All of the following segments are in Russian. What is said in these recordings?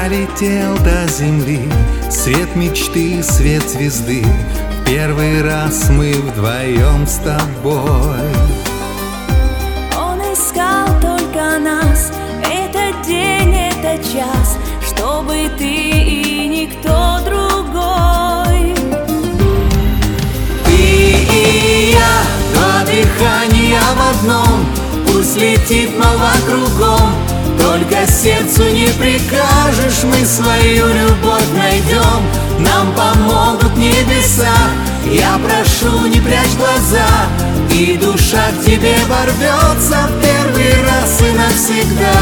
Долетел до земли свет мечты, свет звезды. В первый раз мы вдвоем с тобой. Он искал только нас, этот день, этот час, чтобы ты и никто другой. Ты и я, два дыхания в одном. Пусть летит молва кругом, только сердцу не прикажешь, мы свою любовь найдем. Нам помогут небеса, я прошу, не прячь глаза, и душа к тебе ворвется в первый раз и навсегда.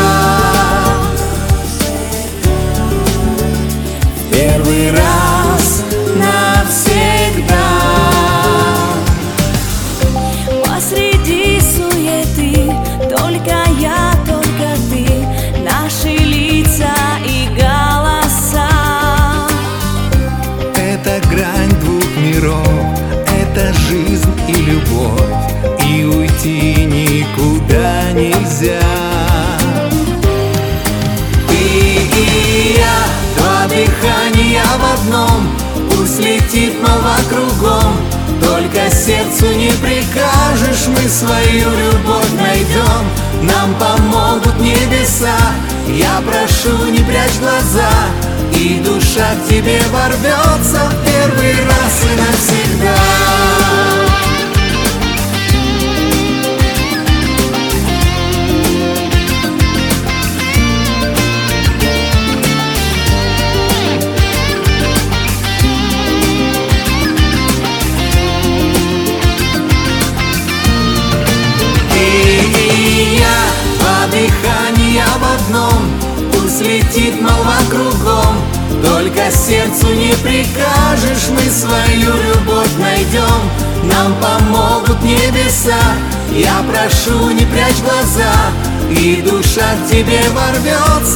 В первый раз навсегда. Посреди суеты только я, только ты, наши лица и голоса. Это грань двух миров, это жизнь и любовь, и уйти никуда нельзя. Ты и я, два дыхания в одном. Пусть летит молва кругом, только сердцу не прикажешь, мы свою любовь найдем. Нам помогут небеса, я прошу, не прячь глаза, и душа к тебе ворвется в первый раз и навсегда. Дыхания в одном, пусть летит молва кругом, только сердцу не прикажешь, мы свою любовь найдем. Нам помогут небеса, я прошу, не прячь глаза, и душа к тебе ворвется